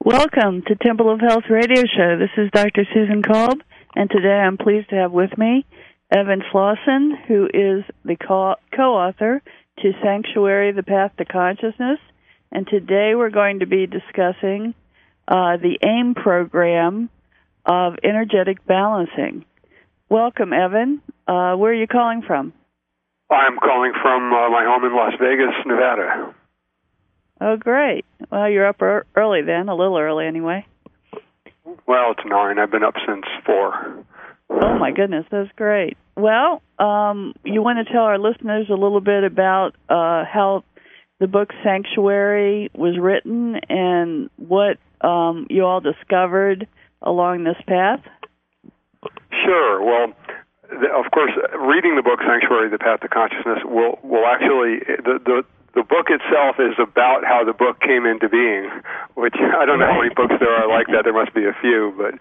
Welcome to Temple of Health Radio Show. This is Dr. Susan Kolb, and today I'm pleased to have with me Evan Slawson, who is the co-author to Sanctuary, The Path to Consciousness. And today we're going to be discussing the AIM program of energetic balancing. Welcome, Evan. Where are you calling from? I'm calling from my home in Las Vegas, Nevada. Oh, great. Well, you're up early then, a little early anyway. Well, it's 9. I've been up since 4. Oh, my goodness, that's great. Well, you want to tell our listeners a little bit about how the book Sanctuary was written and what you all discovered along this path? Sure. Well, of course, reading the book Sanctuary, The Path to Consciousness will actually... The book itself is about how the book came into being, which I don't know how many books there are like that. There must be a few, but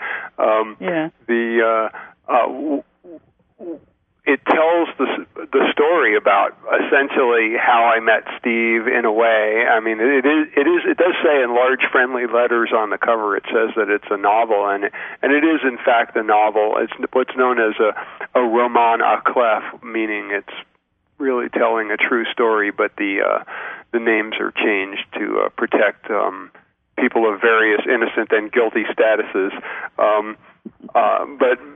it tells the story about essentially how I met Steve in a way. I mean, it does say in large friendly letters on the cover. It says that it's a novel, and it is in fact a novel. It's what's known as a roman à clef, meaning it's really telling a true story, but the names are changed to protect people of various innocent and guilty statuses. But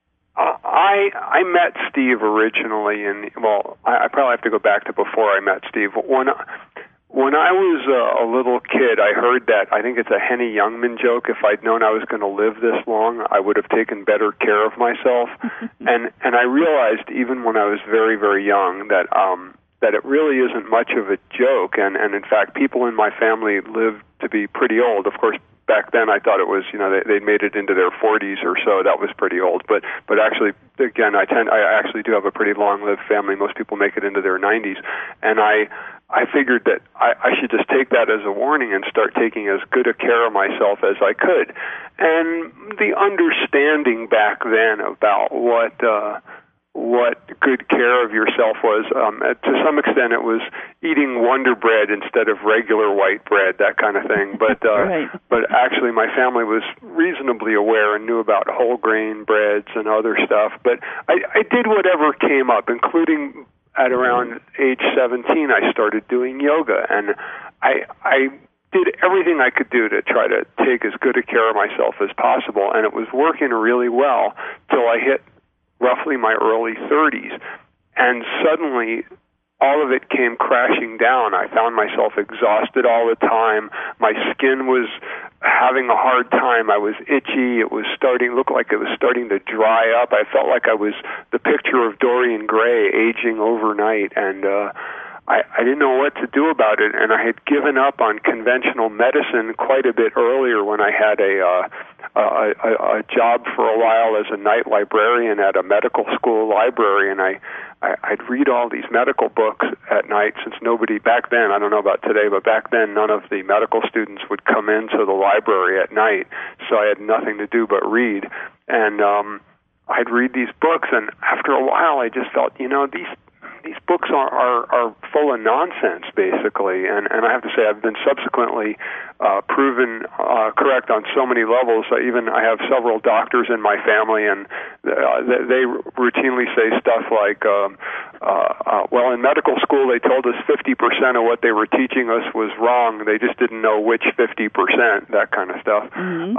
I met Steve originally, I probably have to go back to before I met Steve. When I was a little kid, I heard that, I think it's a Henny Youngman joke, if I'd known I was going to live this long, I would have taken better care of myself. and I realized, even when I was very, very young, that it really isn't much of a joke. And in fact, people in my family lived to be pretty old. Of course, back then I thought it was, they'd made it into their 40s or so. That was pretty old. But actually, again, I actually do have a pretty long-lived family. Most people make it into their 90s. And I figured that I should just take that as a warning and start taking as good a care of myself as I could. And the understanding back then about what good care of yourself was, to some extent it was eating Wonder Bread instead of regular white bread, that kind of thing. But right. But actually my family was reasonably aware and knew about whole grain breads and other stuff. But I did whatever came up, including at around age 17, I started doing yoga, and I did everything I could do to try to take as good a care of myself as possible, and it was working really well till I hit roughly my early 30s, and suddenly all of it came crashing down. I found myself exhausted all the time. My skin was having a hard time. I was itchy. It was looked like it was starting to dry up. I felt like I was the picture of Dorian Gray aging overnight, and I didn't know what to do about it, and I had given up on conventional medicine quite a bit earlier when I had a job for a while as a night librarian at a medical school library, and I'd read all these medical books at night, since nobody, back then, I don't know about today, but back then none of the medical students would come into the library at night, so I had nothing to do but read. And I'd read these books, and after a while I just felt, these books are full of nonsense, basically, and I have to say I've been subsequently proven correct on so many levels. Even I have several doctors in my family, and they routinely say stuff like, well, in medical school they told us 50% of what they were teaching us was wrong. They just didn't know which 50%, that kind of stuff. Mm-hmm.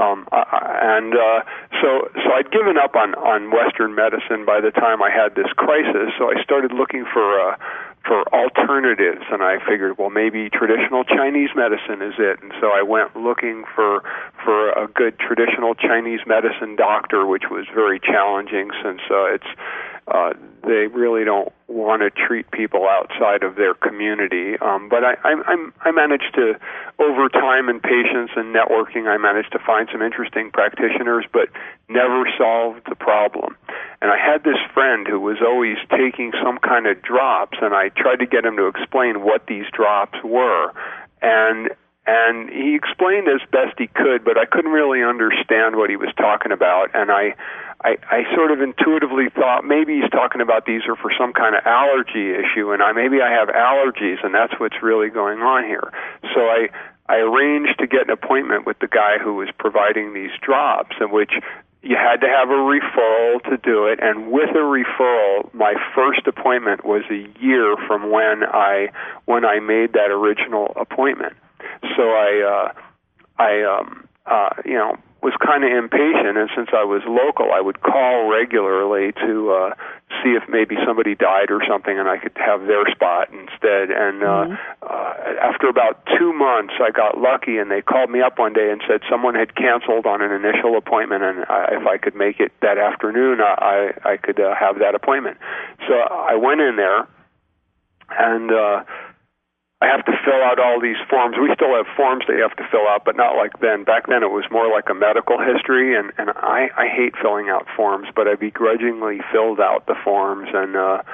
So I'd given up on Western medicine by the time I had this crisis, so I started looking for alternatives, and I figured, well, maybe traditional Chinese medicine is it, and so I went looking for a good traditional Chinese medicine doctor, which was very challenging, since they really don't want to treat people outside of their community. But I managed to, over time and patience and networking, I managed to find some interesting practitioners, but never solved the problem. And I had this friend who was always taking some kind of drops, and I tried to get him to explain what these drops were. And he explained as best he could, but I couldn't really understand what he was talking about. And I sort of intuitively thought maybe he's talking about these are for some kind of allergy issue, and maybe I have allergies, and that's what's really going on here. So I arranged to get an appointment with the guy who was providing these drops, in which you had to have a referral to do it, and with a referral, my first appointment was a year from when I made that original appointment. So I was kind of impatient, and since I was local, I would call regularly to see if maybe somebody died or something, and I could have their spot instead. And after about 2 months, I got lucky, and they called me up one day and said someone had canceled on an initial appointment, and if I could make it that afternoon, I could have that appointment. So I went in there, and I have to fill out all these forms. We still have forms that you have to fill out, but not like then. Back then it was more like a medical history, and I hate filling out forms, but I begrudgingly filled out the forms, and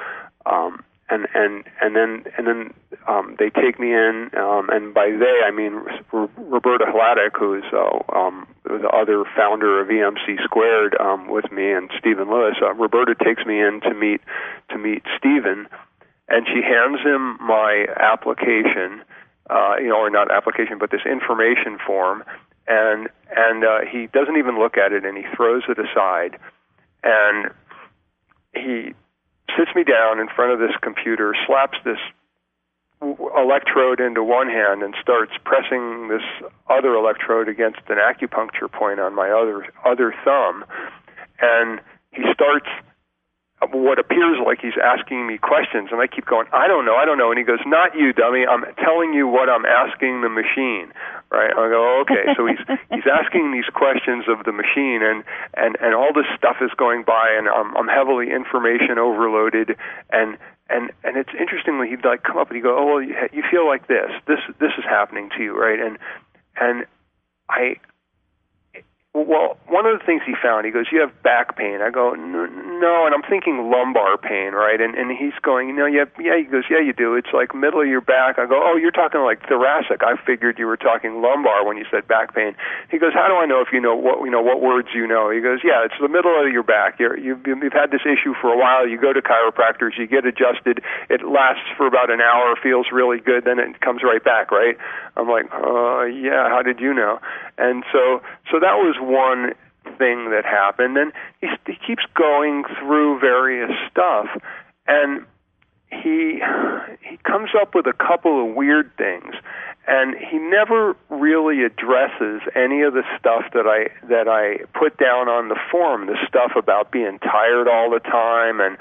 then they take me in, and by they I mean Roberta Hladik, who's the other founder of EMC Squared, with me, and Stephen Lewis. Roberta takes me in to meet Stephen. And she hands him my application, or not application, but this information form, and he doesn't even look at it, and he throws it aside, and he sits me down in front of this computer, slaps this electrode into one hand, and starts pressing this other electrode against an acupuncture point on my other thumb, and he starts what appears like he's asking me questions, and I keep going, I don't know, and he goes, not you, dummy, I'm telling you what I'm asking the machine, right? I go, okay, so he's asking these questions of the machine, and all this stuff is going by, and I'm heavily information overloaded, and it's interestingly, he'd like come up and he'd go, oh, well, you feel like this is happening to you, right? And well, one of the things he found, he goes, you have back pain. I go, no, and I'm thinking lumbar pain, right? And he's going, yeah, he goes, yeah, you do. It's like middle of your back. I go, oh, you're talking like thoracic. I figured you were talking lumbar when you said back pain. He goes, how do I know if you know what words you know? He goes, yeah, it's the middle of your back. You've had this issue for a while. You go to chiropractors, you get adjusted. It lasts for about an hour, feels really good, then it comes right back, right? I'm like, yeah, how did you know? And so that was one thing that happened, and he keeps going through various stuff, and he comes up with a couple of weird things, and he never really addresses any of the stuff that I put down on the form, the stuff about being tired all the time, and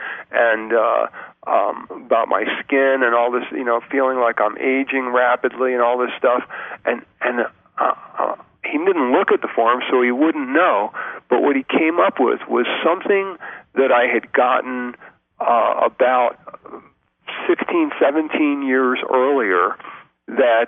about my skin and all this, feeling like I'm aging rapidly and all this stuff, and he didn't look at the form, so he wouldn't know. But what he came up with was something that I had gotten about 16, 17 years earlier that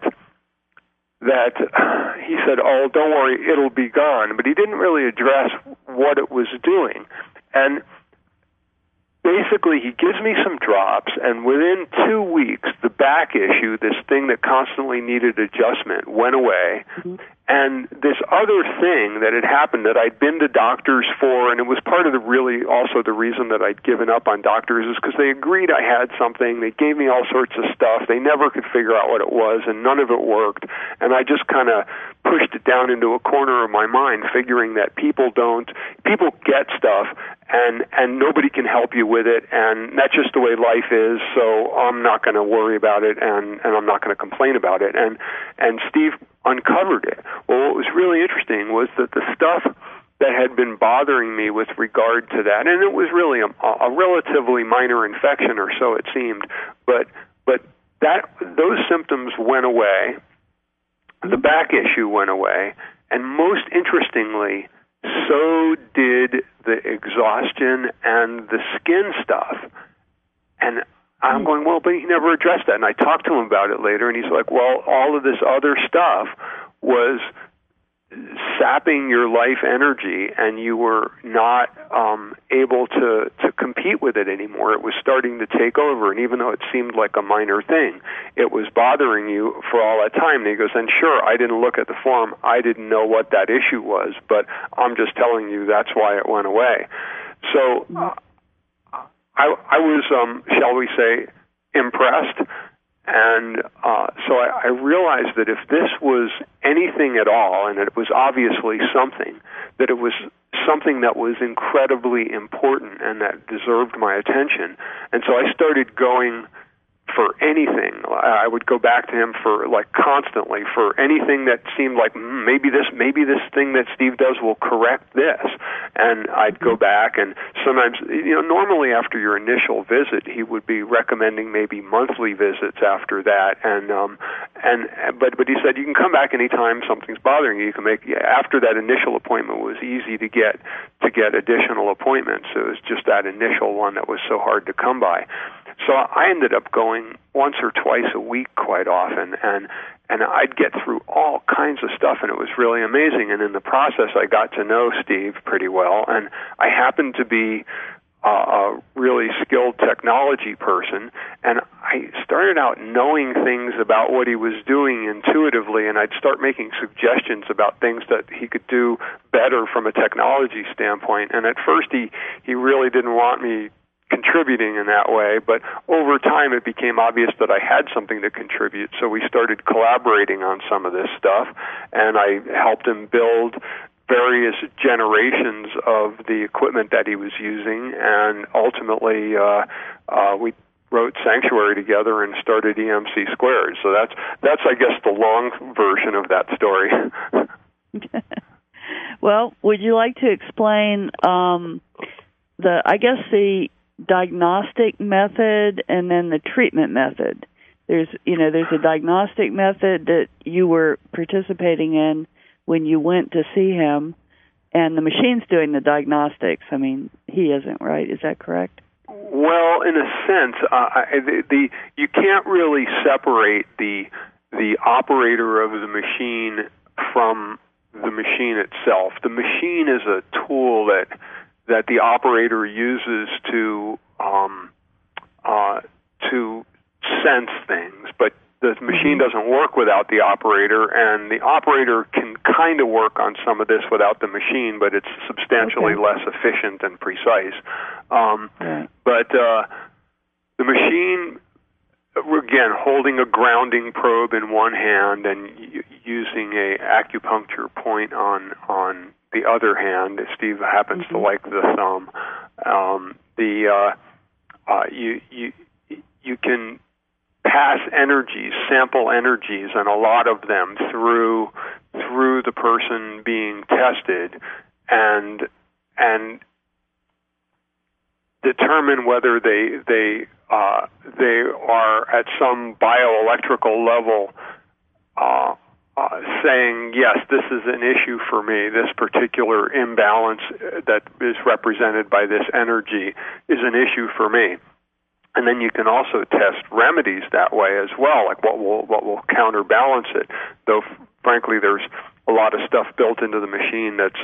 he said, oh, don't worry, it'll be gone. But he didn't really address what it was doing. And basically, he gives me some drops, and within 2 weeks, the back issue, this thing that constantly needed adjustment, went away. Mm-hmm. And this other thing that had happened that I'd been to doctors for, and it was part of the reason that I'd given up on doctors, is because they agreed I had something. They gave me all sorts of stuff. They never could figure out what it was, and none of it worked. And I just kind of pushed it down into a corner of my mind, figuring that people get stuff, and nobody can help you with it, and that's just the way life is, so I'm not going to worry about it, and I'm not going to complain about it. And Steve uncovered it. Well, what was really interesting was that the stuff that had been bothering me with regard to that, and it was really a relatively minor infection, or so it seemed, but those symptoms went away, the back issue went away, and most interestingly, so did the exhaustion and the skin stuff. And I'm going, well, but he never addressed that. And I talked to him about it later, and he's like, well, all of this other stuff was sapping your life energy, and you were not able to compete with it anymore. It was starting to take over, and even though it seemed like a minor thing, it was bothering you for all that time. And he goes, and sure, I didn't look at the form. I didn't know what that issue was, but I'm just telling you that's why it went away. So I was, shall we say, impressed, And so I realized that if this was anything at all, and it was obviously something, that it was something that was incredibly important and that deserved my attention. And so I started going for anything. I would go back to him for constantly for anything that seemed like maybe this thing that Steve does will correct this. And I'd go back, and sometimes, normally after your initial visit, he would be recommending maybe monthly visits after that. But he said you can come back anytime something's bothering you. You can make after that initial appointment was easy to get additional appointments. It was just that initial one that was so hard to come by. So I ended up going once or twice a week quite often, and I'd get through all kinds of stuff, and it was really amazing. And in the process, I got to know Steve pretty well, and I happened to be a really skilled technology person, and I started out knowing things about what he was doing intuitively, and I'd start making suggestions about things that he could do better from a technology standpoint. And at first, he really didn't want me contributing in that way, but over time it became obvious that I had something to contribute, so we started collaborating on some of this stuff, and I helped him build various generations of the equipment that he was using, and ultimately we wrote Sanctuary together and started EMC Squared. So that's I guess the long version of that story. Well, would you like to explain the diagnostic method and then the treatment method? There's a diagnostic method that you were participating in when you went to see him, and the machine's doing the diagnostics. I mean, he isn't, right? Is that correct? Well, in a sense, you can't really separate the operator of the machine from the machine itself. The machine is a tool that the operator uses to sense things, but the machine doesn't work without the operator, and the operator can kind of work on some of this without the machine, but it's substantially less efficient and precise. But the machine, again, holding a grounding probe in one hand and using a acupuncture point on the other hand. Steve happens to like the thumb. You can pass energies, sample energies, and a lot of them through the person being tested, and determine whether they are at some bioelectrical level saying, yes, this is an issue for me. This particular imbalance that is represented by this energy is an issue for me. And then you can also test remedies that way as well, like what will counterbalance it. Though, frankly, there's a lot of stuff built into the machine that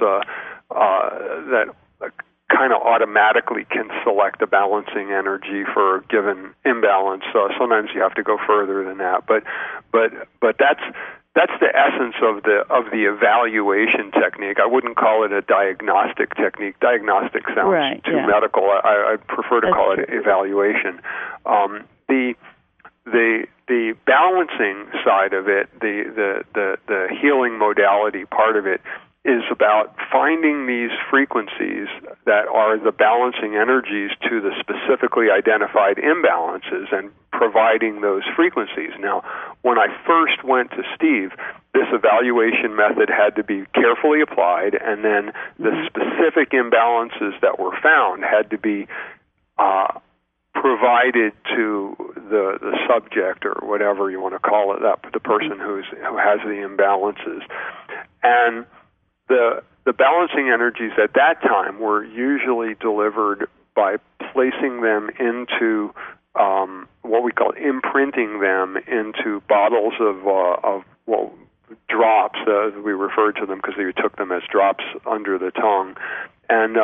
kind of automatically can select a balancing energy for a given imbalance. Sometimes you have to go further than that, but that's the essence of the evaluation technique. I wouldn't call it a diagnostic technique. Diagnostic sounds too medical. I prefer to call it evaluation. The balancing side of it, the healing modality part of it, is about finding these frequencies that are the balancing energies to the specifically identified imbalances and providing those frequencies. Now, when I first went to Steve, this evaluation method had to be carefully applied, and then the specific imbalances that were found had to be provided to the subject, or whatever you want to call it, the person who has the imbalances. And the balancing energies at that time were usually delivered by placing them into what we call imprinting them into bottles of drops. We referred to them because we took them as drops under the tongue, and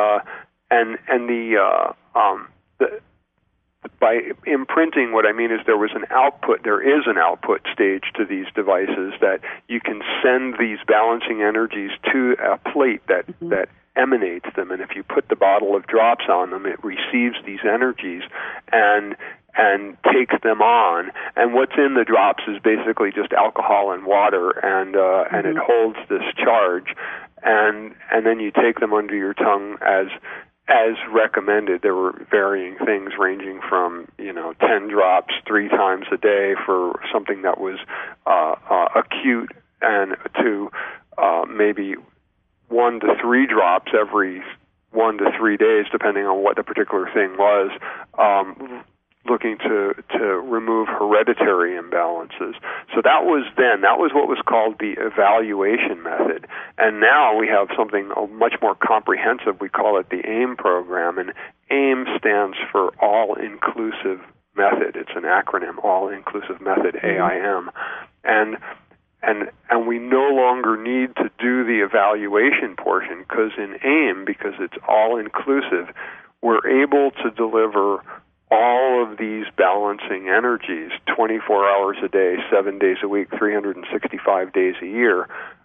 by imprinting, what I mean is there is an output stage to these devices that you can send these balancing energies to a plate that emanates them, and if you put the bottle of drops on them, it receives these energies, and and takes them on. And what's in the drops is basically just alcohol and water, and it holds this charge. And then you take them under your tongue as recommended. There were varying things ranging from 10 drops 3 times a day for something that was acute, and to maybe 1 to 3 drops every 1 to 3 days, depending on what the particular thing was, looking to remove hereditary imbalances. So that was what was called the evaluation method. And now we have something much more comprehensive. We call it the AIM program, and AIM stands for All-Inclusive Method. It's an acronym, All-Inclusive Method, AIM. And we no longer need to do the evaluation portion, because in AIM, because it's all-inclusive, we're able to deliver all of these balancing energies 24 hours a day, 7 days a week, 365 days a year.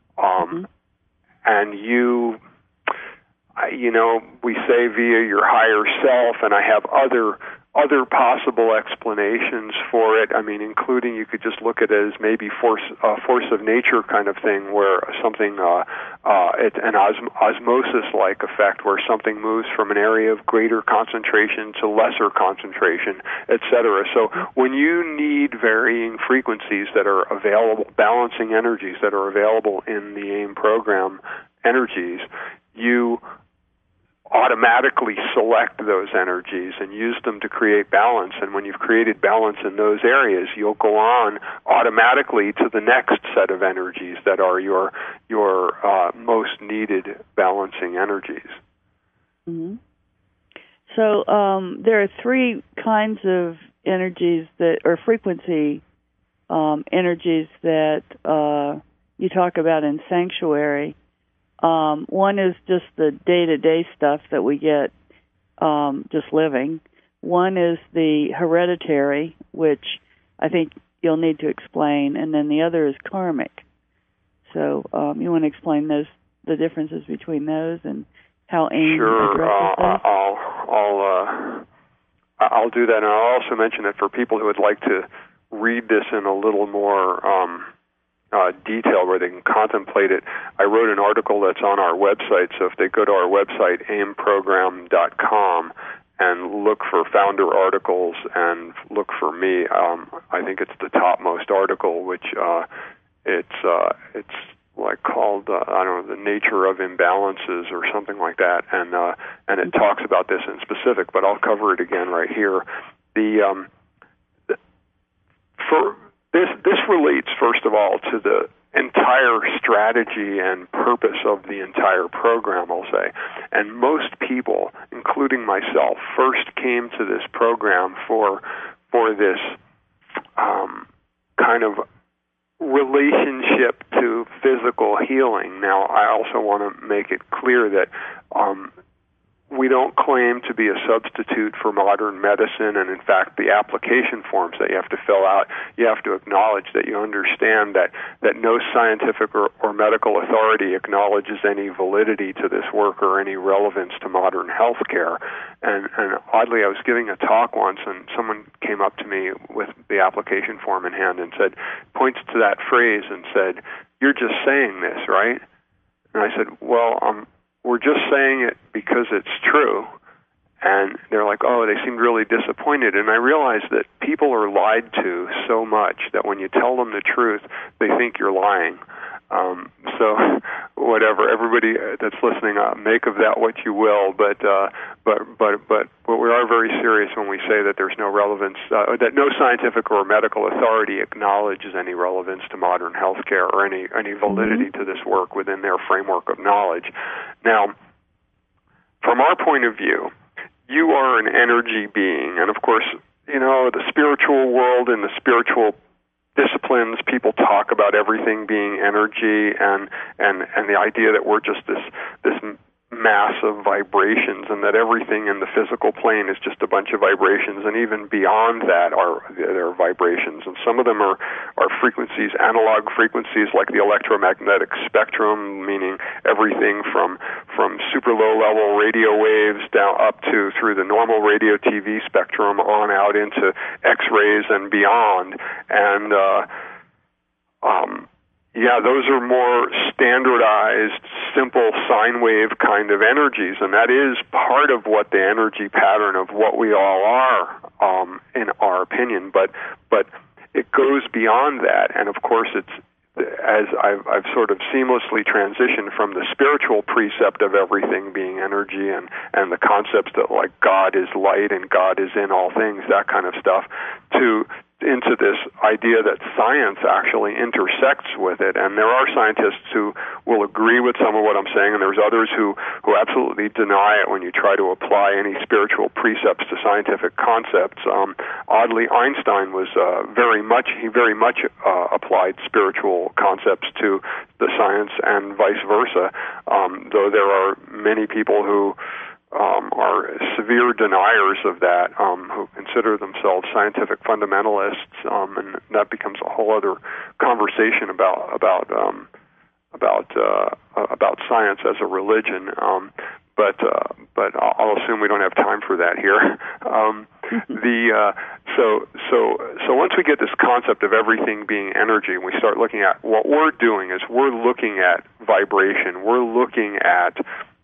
And we say via your higher self, and I have other possible explanations for it. I mean, including, you could just look at it as maybe force of nature kind of thing, where something it's an osmosis-like effect, where something moves from an area of greater concentration to lesser concentration, etc. So when you need varying frequencies that are available, balancing energies that are available in the AIM program energies, you automatically select those energies and use them to create balance. And when you've created balance in those areas, you'll go on automatically to the next set of energies that are your most needed balancing energies. Mm-hmm. So there are 3 kinds of energies or frequency energies that you talk about in Sanctuary. One is just the day-to-day stuff that we get just living. One is the hereditary, which I think you'll need to explain, and then the other is karmic. So you want to explain the differences between those and how AIM addresses those? I'll do that, and I'll also mention that for people who would like to read this in a little more detail, where they can contemplate it, I wrote an article that's on our website. So if they go to our website, aimprogram.com, and look for founder articles and look for me, I think it's the topmost article, which it's like called the nature of imbalances or something like that, and it talks about this in specific. But I'll cover it again right here. This relates, first of all, to the entire strategy and purpose of the entire program, I'll say. And most people, including myself, first came to this program for this kind of relationship to physical healing. Now, I also want to make it clear that we don't claim to be a substitute for modern medicine, and in fact, the application forms that you have to fill out, you have to acknowledge that you understand that no scientific or medical authority acknowledges any validity to this work or any relevance to modern health care. And oddly, I was giving a talk once, and someone came up to me with the application form in hand and points to that phrase and said, "You're just saying this, right?" And I said, "Well, we're just saying it because it's true." And they're like, "Oh," they seemed really disappointed. And I realized that people are lied to so much that when you tell them the truth, they think you're lying. So whatever, everybody that's listening, make of that what you will. But we are very serious when we say that there's no relevance, that no scientific or medical authority acknowledges any relevance to modern healthcare or any validity to this work within their framework of knowledge. Now, from our point of view, you are an energy being, and of course, the spiritual world and the spiritual disciplines, people talk about everything being energy, and the idea that we're just this mass of vibrations, and that everything in the physical plane is just a bunch of vibrations, and even beyond that there are vibrations. And some of them are frequencies, analog frequencies like the electromagnetic spectrum, meaning everything from super low-level radio waves down up to through the normal radio TV spectrum on out into X-rays and beyond. And those are more standardized, simple sine wave kind of energies, and that is part of what the energy pattern of what we all are, in our opinion. But it goes beyond that, and of course it's, as I've sort of seamlessly transitioned from the spiritual precept of everything being energy and the concepts that like God is light and God is in all things, that kind of stuff, into this idea that science actually intersects with it. And there are scientists who will agree with some of what I'm saying, and there's others who absolutely deny it when you try to apply any spiritual precepts to scientific concepts. Oddly, Einstein was very much applied spiritual concepts to the science and vice versa, though there are many people who are severe deniers of that, who consider themselves scientific fundamentalists, and that becomes a whole other conversation about science as a religion. But I'll assume we don't have time for that here. So once we get this concept of everything being energy, and we start looking at what we're doing is we're looking at vibration. We're looking at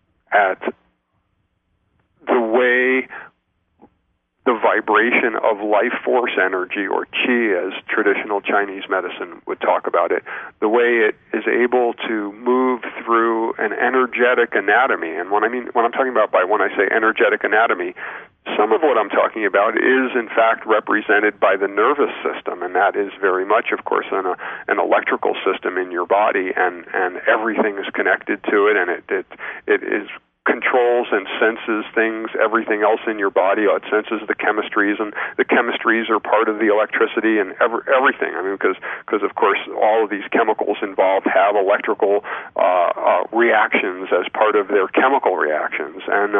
the way the vibration of life force energy, or qi as traditional Chinese medicine would talk about it, the way it is able to move through an energetic anatomy. And when I'm talking about when I say energetic anatomy, some of what I'm talking about is in fact represented by the nervous system, and that is very much, of course, an electrical system in your body, and everything is connected to it, and it is controls and senses things, everything else in your body. It senses the chemistries, and the chemistries are part of the electricity and everything. I mean, because of course all of these chemicals involved have electrical reactions as part of their chemical reactions, and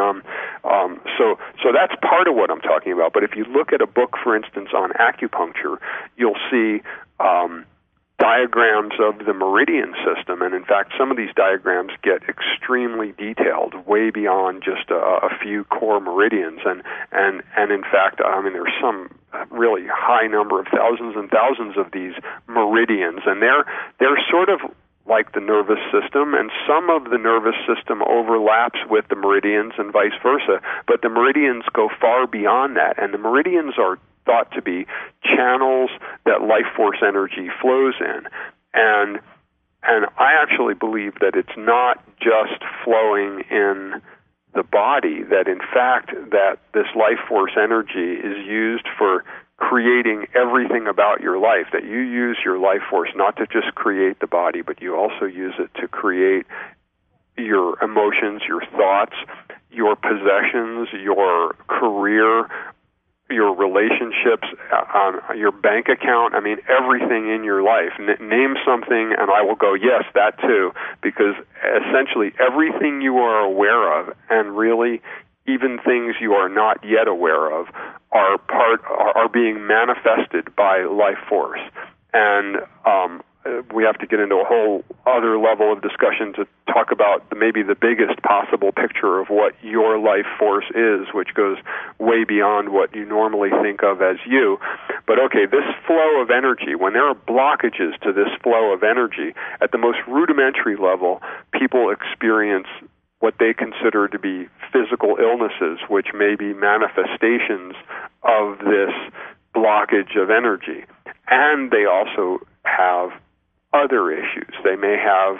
so that's part of what I'm talking about. But if you look at a book, for instance, on acupuncture, you'll see diagrams of the meridian system, and in fact some of these diagrams get extremely detailed, way beyond just a few core meridians, and in fact, I mean, there's some really high number of thousands and thousands of these meridians, and they're sort of like the nervous system, and some of the nervous system overlaps with the meridians and vice versa, but the meridians go far beyond that, and the meridians are thought to be channels that life force energy flows in. And I actually believe that it's not just flowing in the body, that in fact that this life force energy is used for creating everything about your life, that you use your life force not to just create the body, but you also use it to create your emotions, your thoughts, your possessions, your career, your relationships, your bank account. I mean, everything in your life. Name something and I will go, yes, that too, because essentially everything you are aware of, and really even things you are not yet aware of, are being manifested by life force. And we have to get into a whole other level of discussion to talk about maybe the biggest possible picture of what your life force is, which goes way beyond what you normally think of as you. But okay, this flow of energy, when there are blockages to this flow of energy, at the most rudimentary level, people experience what they consider to be physical illnesses, which may be manifestations of this blockage of energy. And they also have other issues. They may have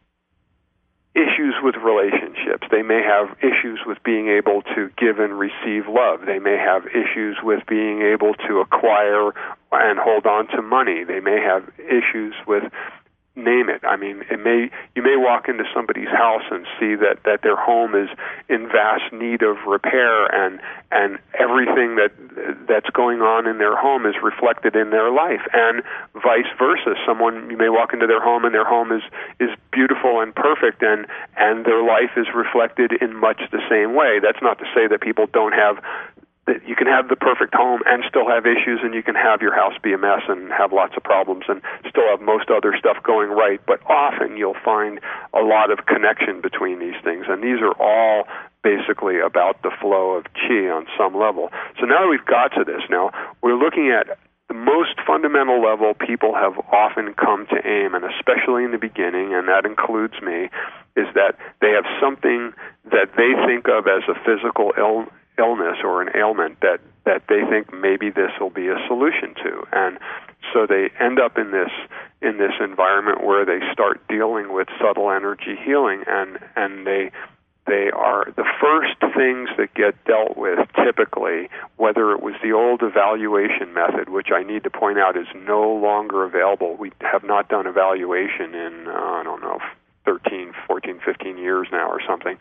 issues with relationships. They may have issues with being able to give and receive love. They may have issues with being able to acquire and hold on to money. They may have issues with name it. I mean, you may walk into somebody's house and see that their home is in vast need of repair, and everything that's going on in their home is reflected in their life, and vice versa. You may walk into their home and their home is beautiful and perfect, and their life is reflected in much the same way. That's not to say that people don't have that you can have the perfect home and still have issues, and you can have your house be a mess and have lots of problems and still have most other stuff going right. But often you'll find a lot of connection between these things, and these are all basically about the flow of qi on some level. So now that we've got to this, now we're looking at the most fundamental level people have often come to aim, and especially in the beginning, and that includes me, is that they have something that they think of as a physical illness or an ailment that they think maybe this will be a solution to. And so they end up in this environment where they start dealing with subtle energy healing, and they are the first things that get dealt with typically, whether it was the old evaluation method, which I need to point out is no longer available. We have not done evaluation in, 13, 14, 15 years now or something.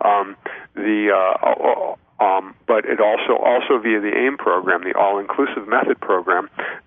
But it also via the AIM program, the all-inclusive method program,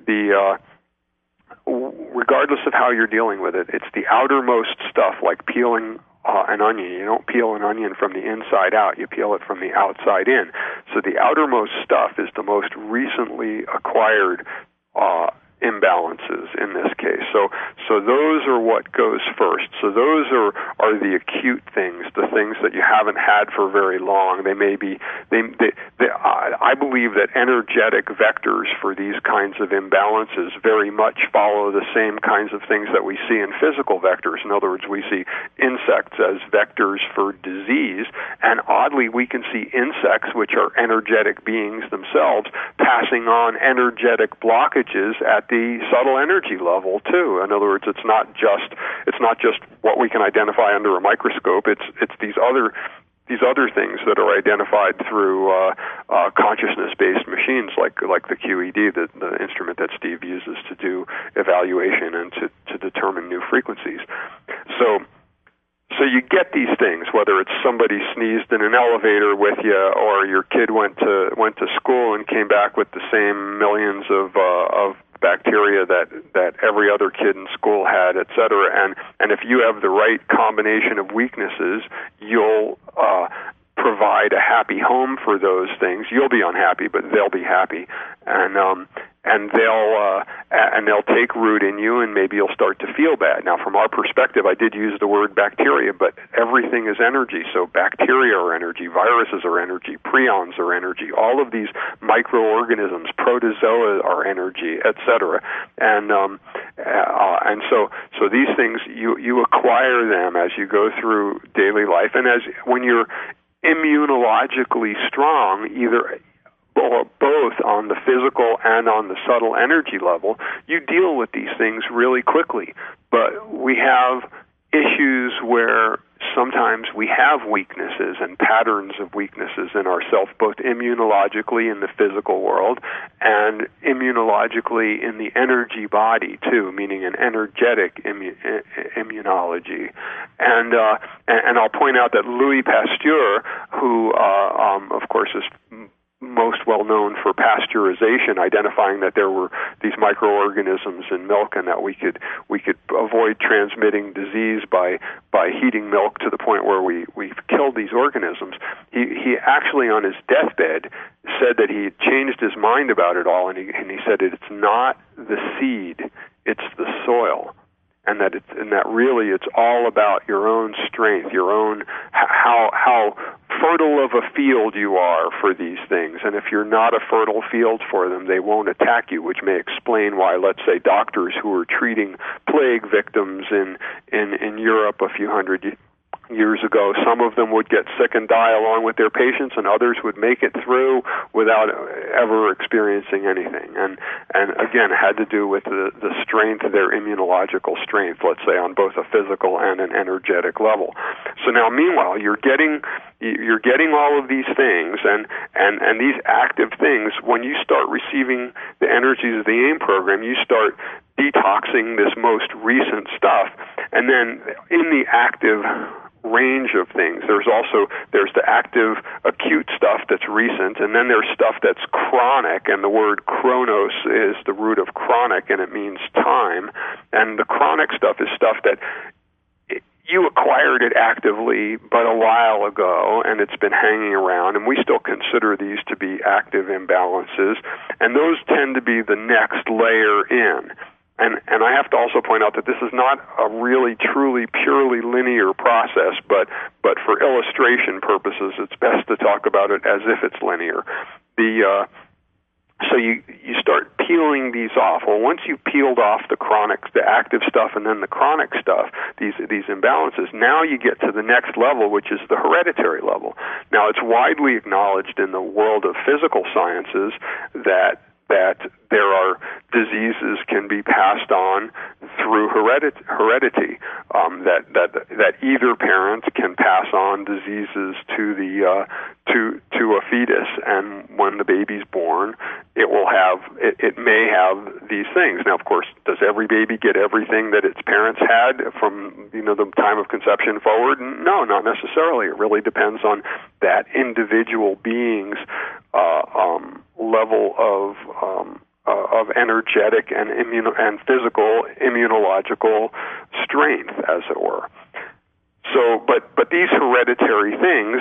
regardless of how you're dealing with it, it's the outermost stuff, like peeling an onion. You don't peel an onion from the inside out, you peel it from the outside in. So the outermost stuff is the most recently acquired imbalances in this case. So those are what goes first. So those are the acute things, the things that you haven't had for very long. They may be, I believe that energetic vectors for these kinds of imbalances very much follow the same kinds of things that we see in physical vectors. In other words, we see insects as vectors for disease, and oddly we can see insects, which are energetic beings themselves, passing on energetic blockages at the subtle energy level too. In other words, it's not just what we can identify under a microscope. It's these other things that are identified through consciousness-based machines like the QED, the instrument that Steve uses to do evaluation and to determine new frequencies. So you get these things, whether it's somebody sneezed in an elevator with you, or your kid went to school and came back with the same millions of bacteria that every other kid in school had, et cetera. And if you have the right combination of weaknesses, you'll provide a happy home for those things. You'll be unhappy, but they'll be happy, and they'll take root in you, and maybe you'll start to feel bad. Now, from our perspective, I did use the word bacteria, but everything is energy. So bacteria are energy, viruses are energy, prions are energy. All of these microorganisms, protozoa are energy, etc. And so these things you acquire them as you go through daily life, and when you're immunologically strong, either both on the physical and on the subtle energy level, you deal with these things really quickly. But we have issues where sometimes we have weaknesses and patterns of weaknesses in ourselves, both immunologically in the physical world and immunologically in the energy body too, meaning an energetic immunology. And I'll point out that Louis Pasteur, who of course is most well known for pasteurization, identifying that there were these microorganisms in milk and that we could avoid transmitting disease by heating milk to the point where we've killed these organisms. He actually on his deathbed said that he changed his mind about it all, and he said it's not the seed, it's the soil. And that really it's all about your own strength, your own how fertile of a field you are for these things. And if you're not a fertile field for them, they won't attack you, which may explain why, let's say, doctors who were treating plague victims in Europe a few hundred years ago, some of them would get sick and die along with their patients, and others would make it through without ever experiencing anything. And again, it had to do with the strength of their immunological strength, let's say, on both a physical and an energetic level. So now, meanwhile, you're getting all of these things, and these active things. When you start receiving the energies of the AIM program, you start detoxing this most recent stuff. And then in the active range of things, there's the active acute stuff that's recent, and then there's stuff that's chronic, and the word chronos is the root of chronic, and it means time. And the chronic stuff is stuff that you acquired it actively but a while ago, and it's been hanging around, and we still consider these to be active imbalances, and those tend to be the next layer in. And I have to also point out that this is not a really, truly, purely linear process, but for illustration purposes, it's best to talk about it as if it's linear. So you start peeling these off. Well, once you've peeled off the active stuff and then the chronic stuff, these imbalances, now you get to the next level, which is the hereditary level. Now, it's widely acknowledged in the world of physical sciences that there are diseases can be passed on through heredity. That either parent can pass on diseases to a fetus, and when the baby's born, it may have these things. Now, of course, does every baby get everything that its parents had from the time of conception forward? No, not necessarily. It really depends on that individual being's level of energetic and physical immunological strength, as it were. So, but these hereditary things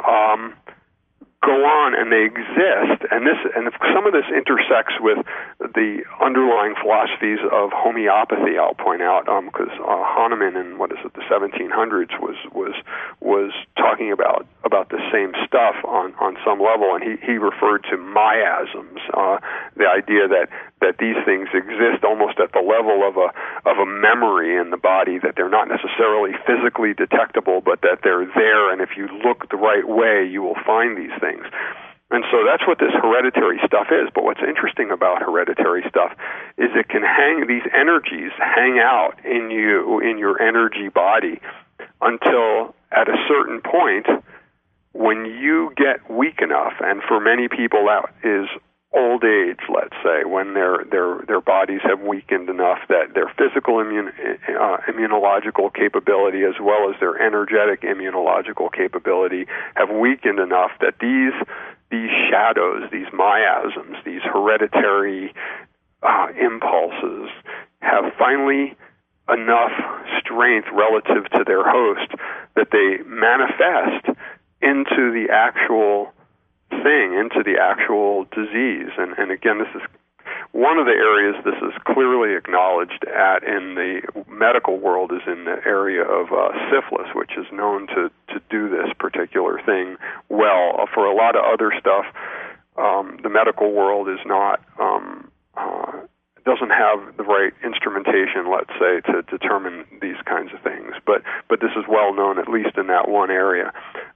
go on, and they exist, and some of this intersects with the underlying philosophies of homeopathy. I'll point out because Hahnemann in the 1700s was talking about the same stuff on some level, and he referred to miasms, the idea that these things exist almost at the level of a memory in the body, that they're not necessarily physically detectable, but that they're there, and if you look the right way, you will find these things. And so that's what this hereditary stuff is. But what's interesting about hereditary stuff is these energies hang out in your energy body until at a certain point when you get weak enough, and for many people that is old age, let's say, when their bodies have weakened enough that their physical immunological capability as well as their energetic immunological capability have weakened enough that these shadows, these miasms, these hereditary impulses have finally enough strength relative to their host that they manifest into the actual thing, into the actual disease. And again, this is one of the areas this is clearly acknowledged in the medical world, is in the area of syphilis, which is known to do this particular thing well. For a lot of other stuff, the medical world is not doesn't have the right instrumentation, let's say, to determine these kinds of things. But this is well known, at least in that one area.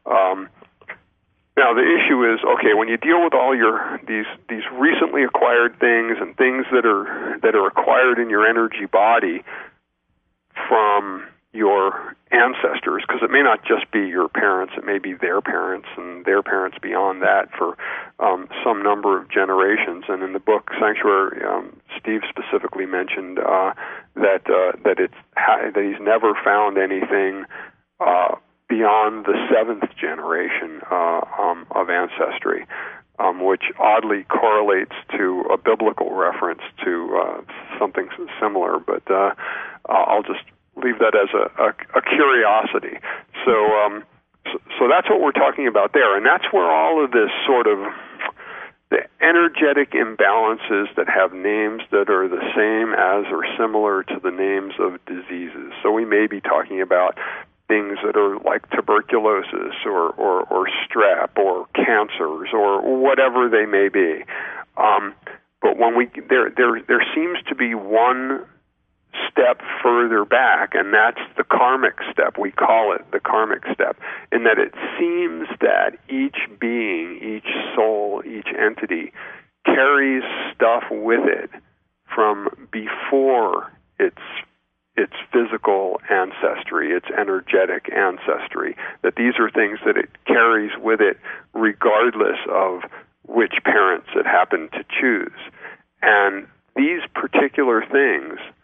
Now the issue is, okay, when you deal with all these recently acquired things and things that are acquired in your energy body from your ancestors, because it may not just be your parents, it may be their parents and their parents beyond that for some number of generations. And in the book Sanctuary, Steve specifically mentioned that he's never found anything beyond the 7th generation of ancestry, which oddly correlates to a biblical reference to something similar. But I'll just leave that as a curiosity. So that's what we're talking about there, and that's where all of this sort of the energetic imbalances that have names that are the same as or similar to the names of diseases. So we may be talking about things that are like tuberculosis or strep or cancers or whatever they may be. But when there seems to be one step further back, and that's the karmic step. We call it the karmic step, in that it seems that each being, each soul, each entity carries stuff with it from before its physical ancestry, its energetic ancestry, that these are things that it carries with it regardless of which parents it happened to choose. And these particular things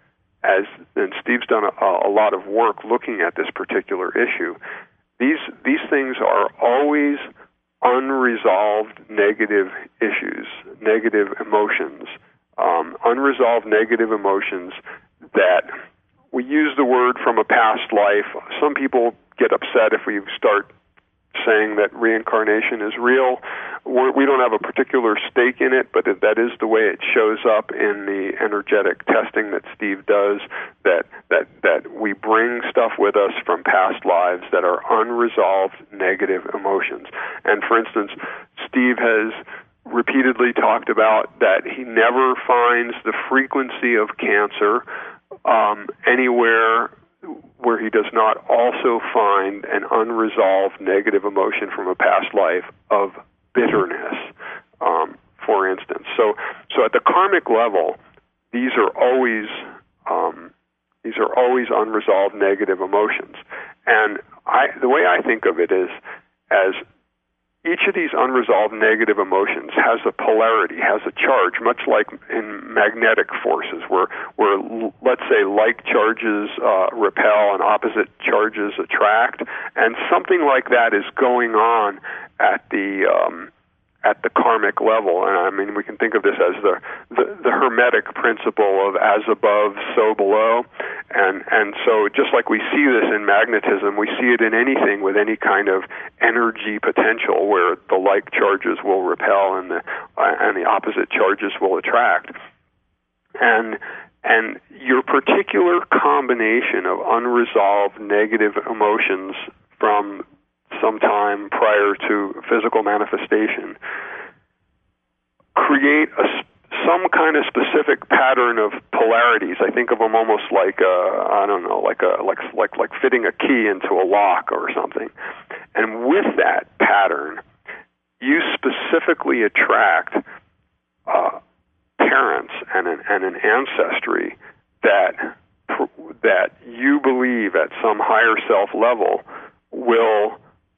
and Steve's done a lot of work looking at this particular issue, these things are always unresolved negative issues, negative emotions, unresolved negative emotions that we use the word from a past life. Some people get upset if we start saying that reincarnation is real. We don't have a particular stake in it, but that is the way it shows up in the energetic testing that Steve does, that we bring stuff with us from past lives that are unresolved negative emotions. And for instance, Steve has repeatedly talked about that he never finds the frequency of cancer anywhere where he does not also find an unresolved negative emotion from a past life of bitterness, for instance. So at the karmic level, these are always unresolved negative emotions. And the way I think of it is as each of these unresolved negative emotions has a polarity, has a charge, much like in magnetic forces, where let's say like charges repel and opposite charges attract, and something like that is going on at the karmic level. And I mean, we can think of this as the Hermetic principle of as above, so below. And so just like we see this in magnetism, we see it in anything with any kind of energy potential where the like charges will repel and the opposite charges will attract. And your particular combination of unresolved negative emotions from some time prior to physical manifestation create some kind of specific pattern of polarities. I think of them almost like like fitting a key into a lock or something. And with that pattern, you specifically attract parents and an ancestry that you believe at some higher self level will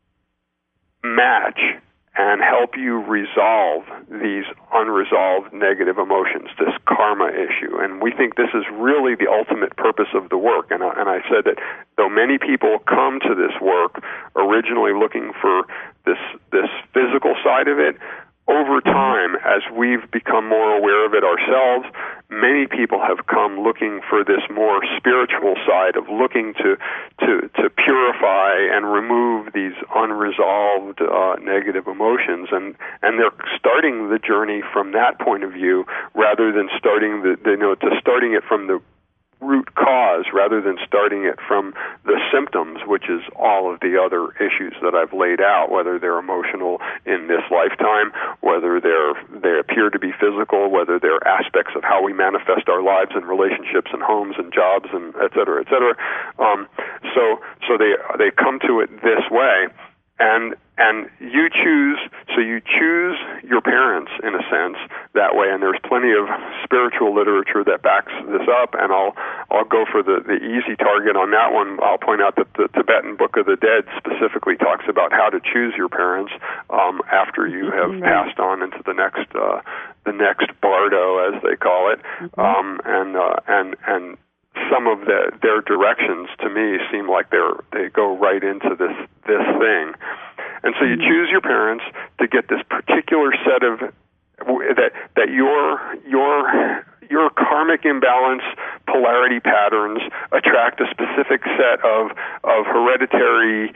match and help you resolve these unresolved negative emotions, this karma issue. And we think this is really the ultimate purpose of the work. And I said that though many people come to this work originally looking for this physical side of it, over time, as we've become more aware of it ourselves, many people have come looking for this more spiritual side of looking to purify and remove these unresolved negative emotions, and they're starting the journey from that point of view rather than starting starting it from the root cause rather than starting it from the symptoms, which is all of the other issues that I've laid out, whether they're emotional in this lifetime, whether they appear to be physical, whether they're aspects of how we manifest our lives and relationships and homes and jobs and et cetera, et cetera. So they come to it this way. And you choose your parents in a sense that way, and there's plenty of spiritual literature that backs this up, and I'll go for the easy target on that one. I'll point out that the Tibetan Book of the Dead specifically talks about how to choose your parents after you have passed on into the next bardo, as they call it, and some of their directions to me seem like they go right into this thing. And so you choose your parents to get this particular set of that your karmic imbalance polarity patterns attract a specific set of hereditary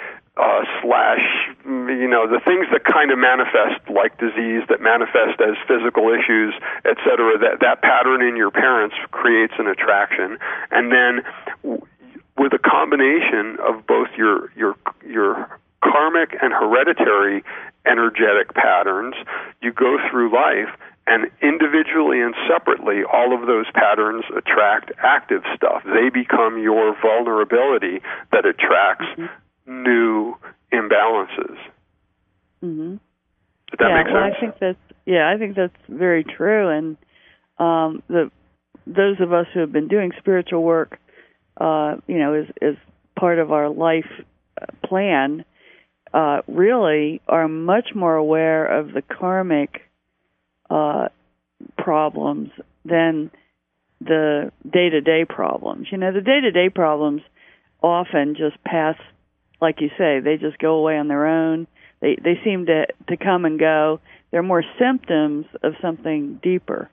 the things that kind of manifest like disease, that manifest as physical issues, et cetera, that pattern in your parents creates an attraction. And then with a combination of both your karmic and hereditary energetic patterns, you go through life, and individually and separately, all of those patterns attract active stuff. They become your vulnerability that attracts new imbalances. Mm-hmm. Does that make sense? I think that's very true. And those of us who have been doing spiritual work, as part of our life plan, really are much more aware of the karmic problems than the day-to-day problems. You know, the day-to-day problems often just pass, like you say, they just go away on their own. They seem to come and go. They're more symptoms of something deeper.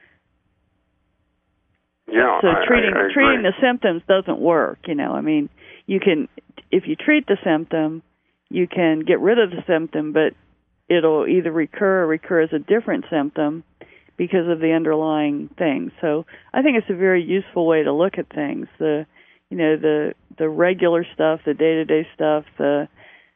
Yeah. So treating the symptoms doesn't work. You know, I mean, you can, if you treat the symptom, you can get rid of the symptom, but it'll either recur as a different symptom because of the underlying thing. So I think it's a very useful way to look at things. The regular stuff, the day-to-day stuff, the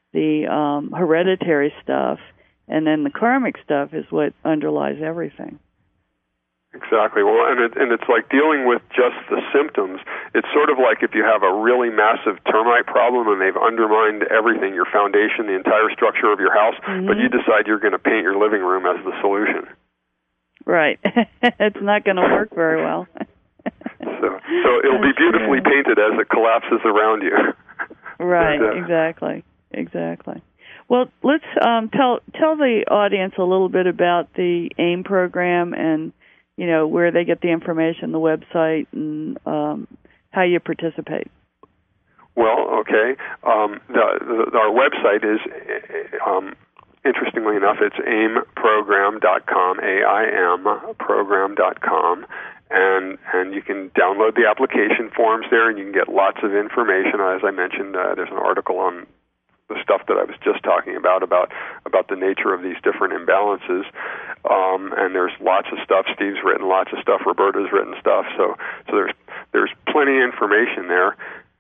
hereditary stuff, and then the karmic stuff is what underlies everything. Exactly. Well, and it's like dealing with just the symptoms. It's sort of like if you have a really massive termite problem and they've undermined everything, your foundation, the entire structure of your house, but you decide you're going to paint your living room as the solution. Right. It's not going to work very well. So it'll be beautifully painted as it collapses around you. Right. Exactly. Well, let's tell the audience a little bit about the AIM program and, you know, where they get the information, the website, and how you participate. Well, okay. Our website is, interestingly enough, it's aimprogram.com, AIM program.com. And you can download the application forms there, and you can get lots of information. As I mentioned, there's an article on the stuff that I was just talking about the nature of these different imbalances. And there's lots of stuff. Steve's written lots of stuff. Roberta's written stuff. So there's plenty of information there.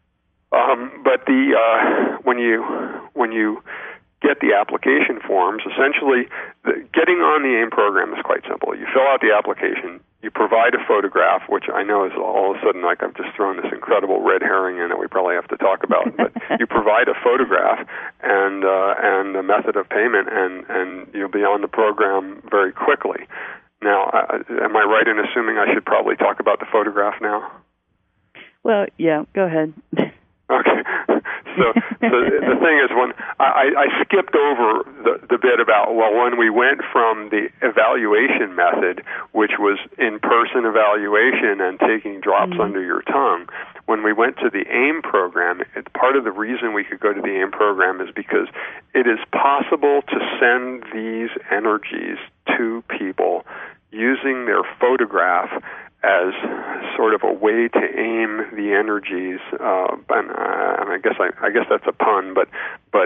But when you get the application forms, essentially getting on the AIM program is quite simple. You fill out the application. You provide a photograph, which I know is all of a sudden like I've just thrown this incredible red herring in that we probably have to talk about. But you provide a photograph and a method of payment, and you'll be on the program very quickly. Now, am I right in assuming I should probably talk about the photograph now? Well, yeah, go ahead. Okay. So the thing is, when I skipped over the bit about, well, when we went from the evaluation method, which was in-person evaluation and taking drops under your tongue, when we went to the AIM program, part of the reason we could go to the AIM program is because it is possible to send these energies to people using their photograph as sort of a way to aim the energies, and I guess that's a pun, but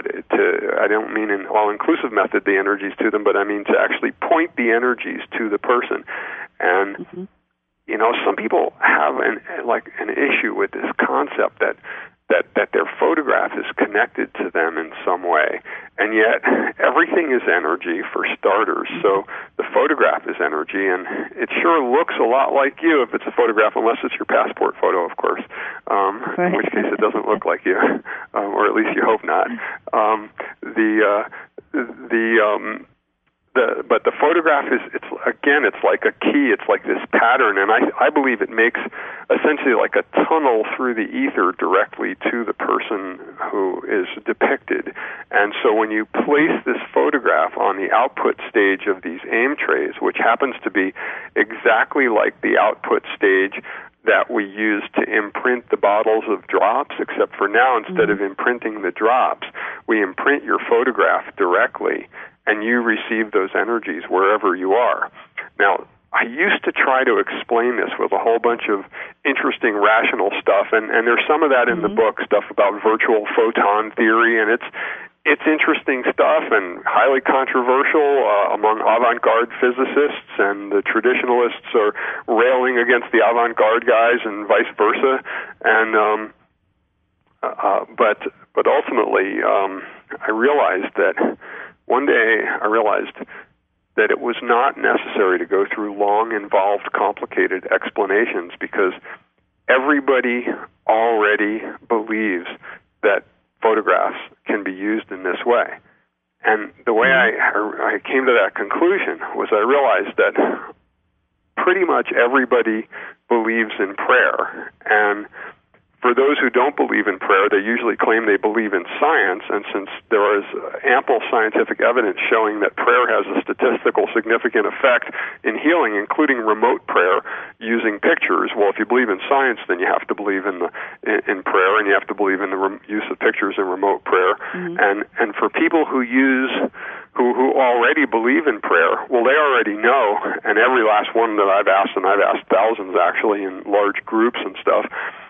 I don't mean an all-inclusive method, the energies to them, but I mean to actually point the energies to the person. And you know, some people have an issue with this concept that their photograph is connected to them in some way, and yet everything is energy for starters. So the photograph is energy, and it sure looks a lot like you if it's a photograph, unless it's your passport photo, of course, in which case it doesn't look like you, or at least you hope not. But the photograph it's like a key. It's like this pattern, and I believe it makes essentially like a tunnel through the ether directly to the person who is depicted. And so when you place this photograph on the output stage of these AIM trays, which happens to be exactly like the output stage that we use to imprint the bottles of drops, except for now, instead of imprinting the drops, we imprint your photograph directly, and you receive those energies wherever you are. Now, I used to try to explain this with a whole bunch of interesting rational stuff, and there's some of that in the book, stuff about virtual photon theory, and it's interesting stuff and highly controversial among avant-garde physicists, and the traditionalists are railing against the avant-garde guys and vice versa. And but ultimately, I realized that one day that it was not necessary to go through long, involved, complicated explanations, because everybody already believes that photographs can be used in this way. And the way I came to that conclusion was I realized that pretty much everybody believes in prayer. And for those who don't believe in prayer, they usually claim they believe in science, and since there is ample scientific evidence showing that prayer has a statistical significant effect in healing, including remote prayer using pictures, well, if you believe in science, then you have to believe in prayer, and you have to believe in the use of pictures in remote prayer. And for people who who already believe in prayer, well, they already know, and every last one that I've asked, and I've asked thousands actually in large groups and stuff,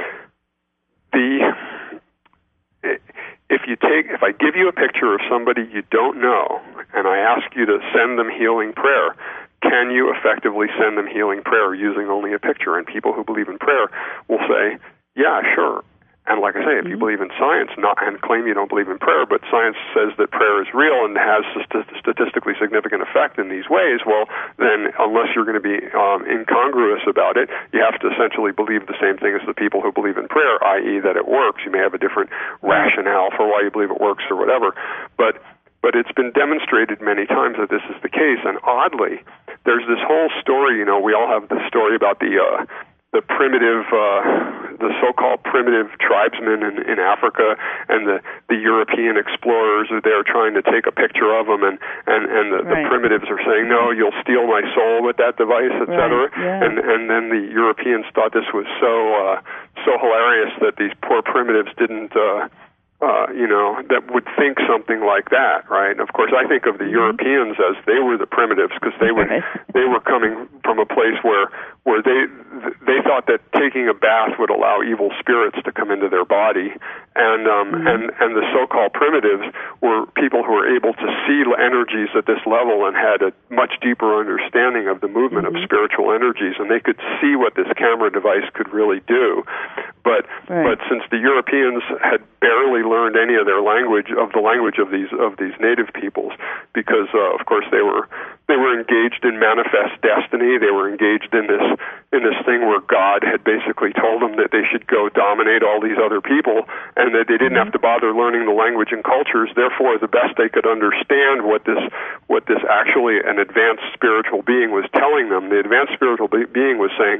if I give you a picture of somebody you don't know, and I ask you to send them healing prayer, can you effectively send them healing prayer using only a picture? And people who believe in prayer will say, yeah, sure. And like I say, if you believe in science and claim you don't believe in prayer, but science says that prayer is real and has statistically significant effect in these ways, well, then unless you're going to be incongruous about it, you have to essentially believe the same thing as the people who believe in prayer, i.e. that it works. You may have a different rationale for why you believe it works or whatever. But it's been demonstrated many times that this is the case. And oddly, there's this whole story, we all have the story about the primitive, the so-called primitive tribesmen in Africa, and the European explorers are there trying to take a picture of them, and the primitives are saying, no, you'll steal my soul with that device, etc. And then the Europeans thought this was so hilarious that these poor primitives didn't that would think something like that, right? And of course, I think of the Europeans as they were the primitives, because they were coming from a place where they thought that taking a bath would allow evil spirits to come into their body, and the so-called primitives were people who were able to see energies at this level and had a much deeper understanding of the movement of spiritual energies, and they could see what this camera device could really do. But since the Europeans had barely learned any of their language, of the language of these native peoples, because of course they were engaged in manifest destiny. They were engaged in this thing where God had basically told them that they should go dominate all these other people, and that they didn't have to bother learning the language and cultures. Therefore, the best they could understand what this actually an advanced spiritual being was telling them. The advanced spiritual being was saying,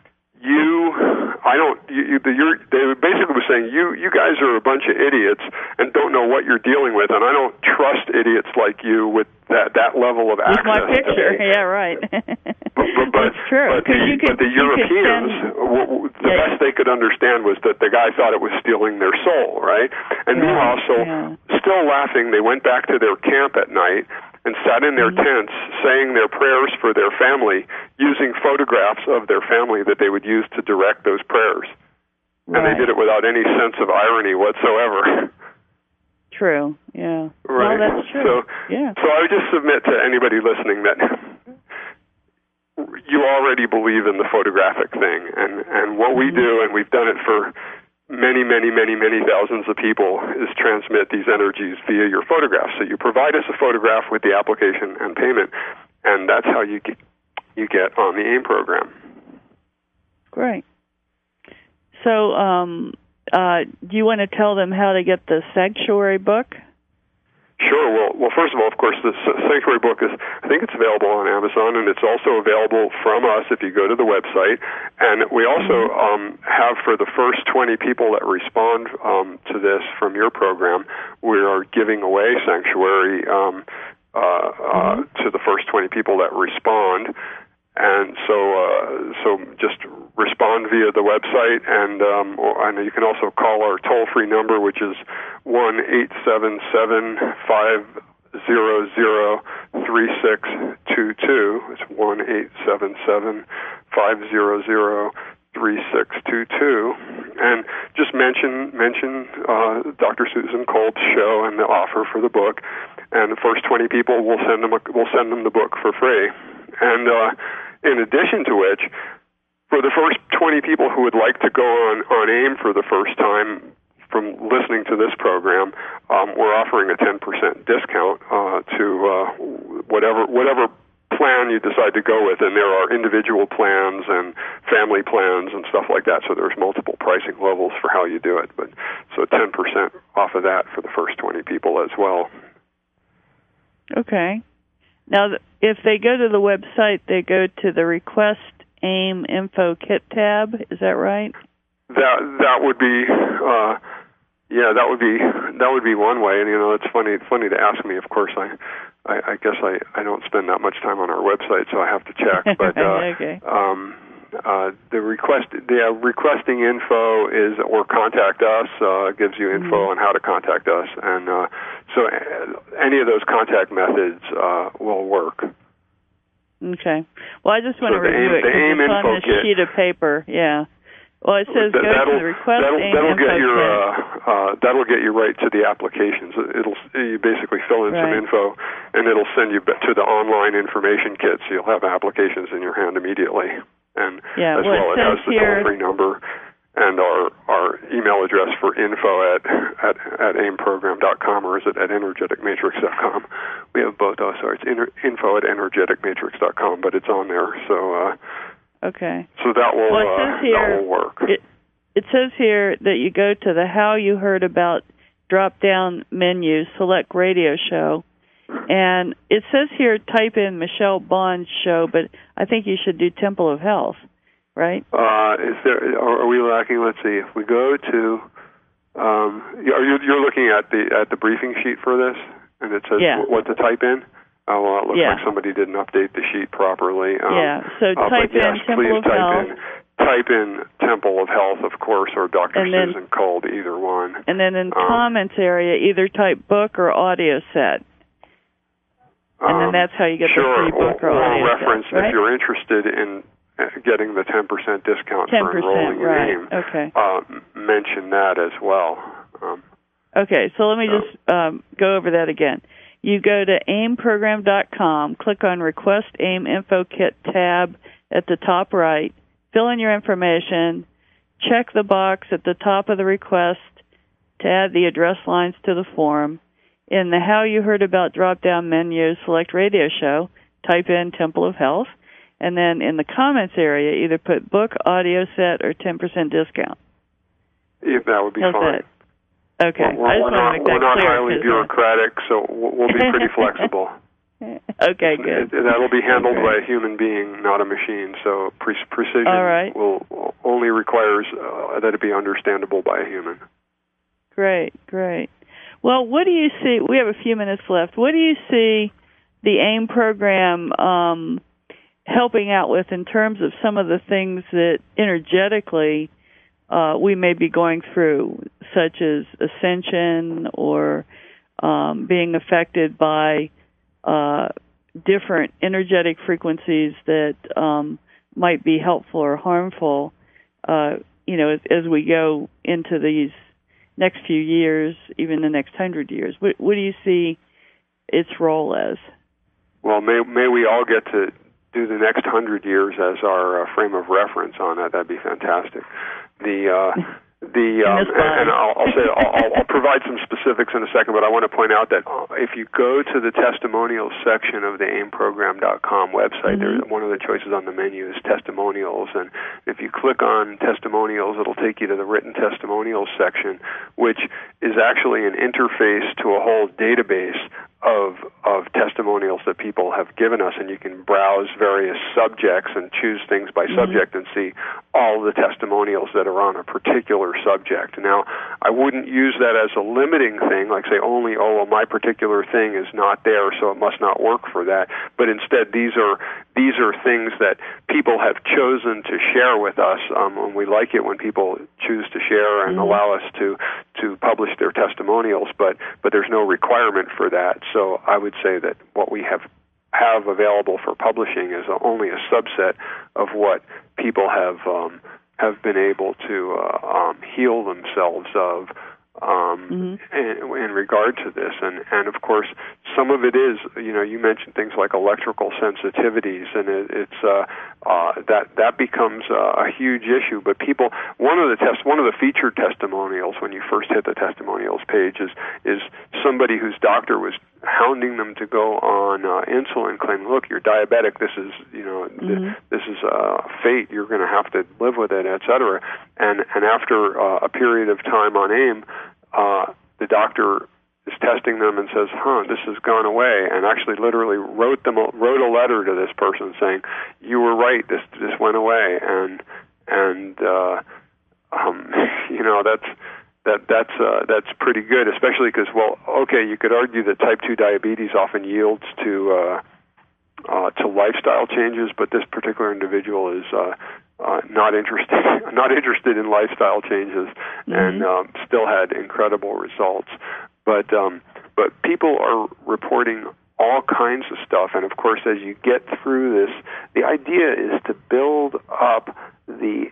they basically were saying, you guys are a bunch of idiots and don't know what you're dealing with, and I don't trust idiots like you with that level of access. With my picture, yeah, right. That's true. But the Europeans, the best they could understand was that the guy thought it was stealing their soul, right? And meanwhile, still laughing, they went back to their camp at night and sat in their tents saying their prayers for their family, using photographs of their family that they would use to direct those prayers. And they did it without any sense of irony whatsoever. True, yeah. Right. Well, that's true. So I would just submit to anybody listening that you already believe in the photographic thing, and what we do, and we've done it for many thousands of people, is transmit these energies via your photographs. So you provide us a photograph with the application and payment, and that's how you get on the AIM program. Great. So do you want to tell them how to get the Sanctuary book? Sure. Well, first of all, of course, the Sanctuary book I think it's available on Amazon, and it's also available from us if you go to the website. And we also have, for the first 20 people that respond to this from your program, we are giving away Sanctuary to the first 20 people that respond. And so just respond via the website, and you can also call our toll-free number, which is 1-877-500-3622. It's 1-877-500-3622. And just mention Dr. Susan Kolb's show and the offer for the book. And the first 20 people, we'll send them the book for free. And in addition to which, for the first 20 people who would like to go on AIM for the first time from listening to this program, we're offering a 10% discount to whatever plan you decide to go with. And there are individual plans and family plans and stuff like that, so there's multiple pricing levels for how you do it. But so 10% off of that for the first 20 people as well. Okay. Now, if they go to the website, they go to the Request AIM Info Kit tab. Is that right? that would be that would be one way. And it's funny to ask me. Of course, I guess I don't spend that much time on our website, so I have to check. But okay. The requesting info is, or contact us, gives you info on how to contact us, and so any of those contact methods will work. Okay. Well, I just want to review it because it's on this sheet of paper. Yeah. Well, it says go to the request AIM info kit. That'll get you right to the applications. You basically fill in some info, and it'll send you to the online information kit. So you'll have applications in your hand immediately, and as well it has the toll-free number and our email address for info at aimprogram.com, or is it at energeticmatrix.com? We have both. So it's info at energeticmatrix.com, but it's on there. So. Okay. So that will work. It says here that you go to the How You Heard About drop-down menu, select radio show, and it says here type in Michelle Bond's show, but I think you should do Temple of Health, right? Are we lacking? Let's see. If we go to, you're looking at the briefing sheet for this, and it says what to type in. Oh, well, it looks like somebody didn't update the sheet properly. So type in Temple of Health. Type in Temple of Health, of course, or Dr. Susan Kolb, either one. And then in comments area, either type book or audio set. And then that's how you get the free book or audio reference, set, right? If you're interested in getting the 10% discount for enrolling in AIM, mention that as well. Okay, so let me just go over that again. You go to aimprogram.com, click on Request AIM Info Kit tab at the top right, fill in your information, check the box at the top of the request to add the address lines to the form. In the How You Heard About drop-down menu, select Radio Show, type in Temple of Health, and then in the comments area, either put book, audio set, or 10% discount. Yeah, that would be fine. Okay. We're not highly bureaucratic, so we'll be pretty flexible. Okay, good. That'll be handled by a human being, not a machine. So precision will only requires that it be understandable by a human. Great. Well, what do you see? We have a few minutes left. What do you see the AIM program helping out with in terms of some of the things that energetically we may be going through, such as ascension or being affected by different energetic frequencies that might be helpful or harmful, as we go into these next few years, even the next 100 years? What do you see its role as? Well, may we all get to do the next 100 years as our frame of reference on that. That'd be fantastic. And I'll provide some specifics in a second, but I want to point out that if you go to the testimonials section of the aimprogram.com website, there's one of the choices on the menu is testimonials, and if you click on testimonials, it'll take you to the written testimonials section, which is actually an interface to a whole database of testimonials that people have given us, and you can browse various subjects and choose things by subject and see all the testimonials that are on a particular subject. Now, I wouldn't use that as a limiting thing, like say only, my particular thing is not there, so it must not work for that. But instead, these are things that people have chosen to share with us, and we like it when people choose to share and allow us to publish their testimonials, but there's no requirement for that. So I would say that what we have available for publishing is only a subset of what people have been able to heal themselves of in regard to this, and of course some of it is, you mentioned things like electrical sensitivities, and it's that becomes a huge issue. But people, one of the featured testimonials when you first hit the testimonials page is somebody whose doctor was hounding them to go on insulin, claiming, "Look, you're diabetic. This is this is fate. You're going to have to live with it, etc." And after a period of time on AIM, the doctor is testing them and says, this has gone away, and actually literally wrote a letter to this person saying, "You were right. This went away." And that's pretty good, especially because, well, okay, you could argue that type 2 diabetes often yields to lifestyle changes, but this particular individual is not interested in lifestyle changes, and still had incredible results. But people are reporting all kinds of stuff, and of course, as you get through this, the idea is to build up the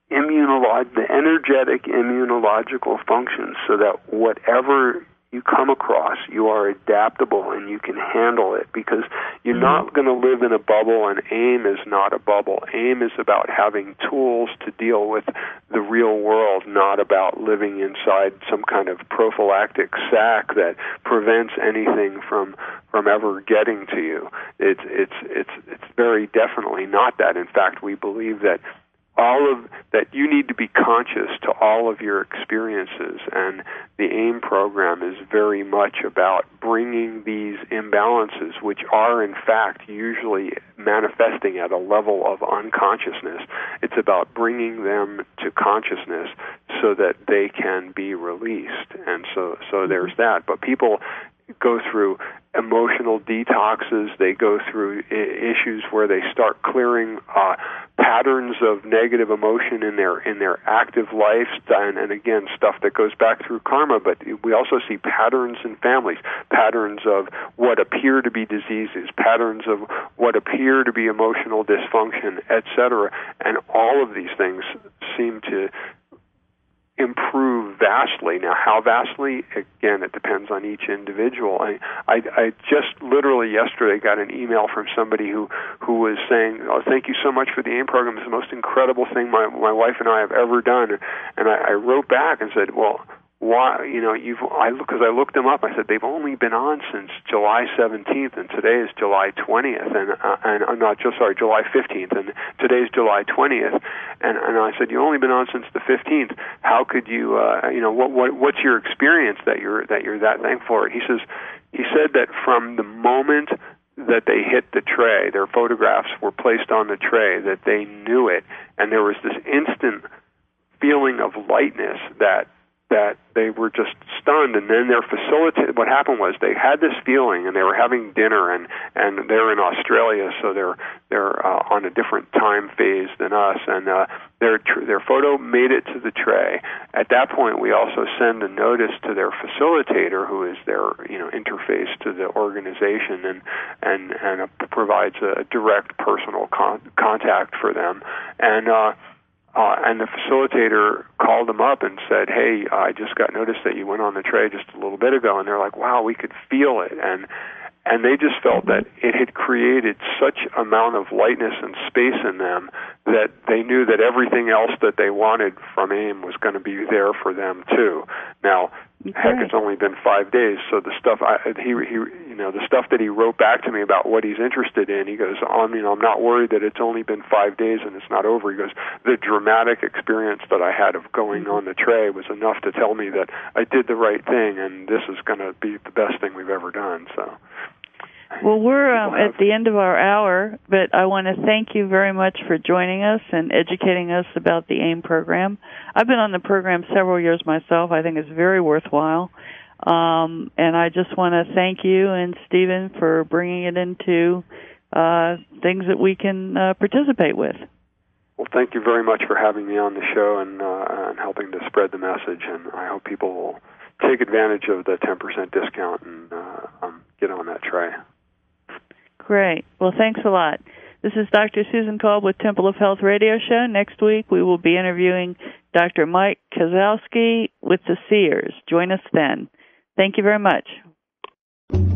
energetic immunological functions so that whatever you come across, you are adaptable and you can handle it, because you're not going to live in a bubble, and AIM is not a bubble. AIM is about having tools to deal with the real world, not about living inside some kind of prophylactic sack that prevents anything from ever getting to you. It's very definitely not that. In fact, we believe that that you need to be conscious to all of your experiences, and the AIM program is very much about bringing these imbalances, which are in fact usually manifesting at a level of unconsciousness. It's about bringing them to consciousness so that they can be released, and so there's that. But people go through emotional detoxes. They go through issues where they start clearing patterns of negative emotion in their active life, and again, stuff that goes back through karma. But we also see patterns in families, patterns of what appear to be diseases, patterns of what appear to be emotional dysfunction, etc. And all of these things seem to improve vastly. Now, how vastly? Again, it depends on each individual. I just literally yesterday got an email from somebody who was saying, "Oh, thank you so much for the AIM program. It's the most incredible thing my wife and I have ever done." And I wrote back and said, "Well, why? Because I looked them up. I said they've only been on since July 17th, and today is July 20th, and I'm not just sorry, July 15th, and today's July 20th, and I said you've only been on since the 15th. How could you? What's your experience that you're that thankful for it?" He said that from the moment that they hit the tray, their photographs were placed on the tray, that they knew it, and there was this instant feeling of lightness that they were just stunned. And then their facilitator, what happened was they had this feeling, and they were having dinner, and they're in Australia, so they're on a different time phase than us, and their photo made it to the tray. At that point, we also send a notice to their facilitator, who is their interface to the organization, and provides a direct personal contact for them, and the facilitator called them up and said, "Hey, I just got notice that you went on the tray just a little bit ago." And they're like, "Wow, we could feel it." And they just felt that it had created such amount of lightness and space in them that they knew that everything else that they wanted from AIM was going to be there for them too. Now, heck, it's only been 5 days, so the stuff the stuff that he wrote back to me about what he's interested in, he goes, I'm not worried that it's only been 5 days and it's not over. He goes, the dramatic experience that I had of going on the tray was enough to tell me that I did the right thing, and this is going to be the best thing we've ever done. So. Well, we're at the end of our hour, but I want to thank you very much for joining us and educating us about the AIM program. I've been on the program several years myself. I think it's very worthwhile. And I just want to thank you and Stephen for bringing it into things that we can participate with. Well, thank you very much for having me on the show and helping to spread the message. And I hope people will take advantage of the 10% discount and get on that tray. Great. Well, thanks a lot. This is Dr. Susan Kolb with Temple of Health Radio Show. Next week, we will be interviewing Dr. Mike Kozlowski with the Seers. Join us then. Thank you very much.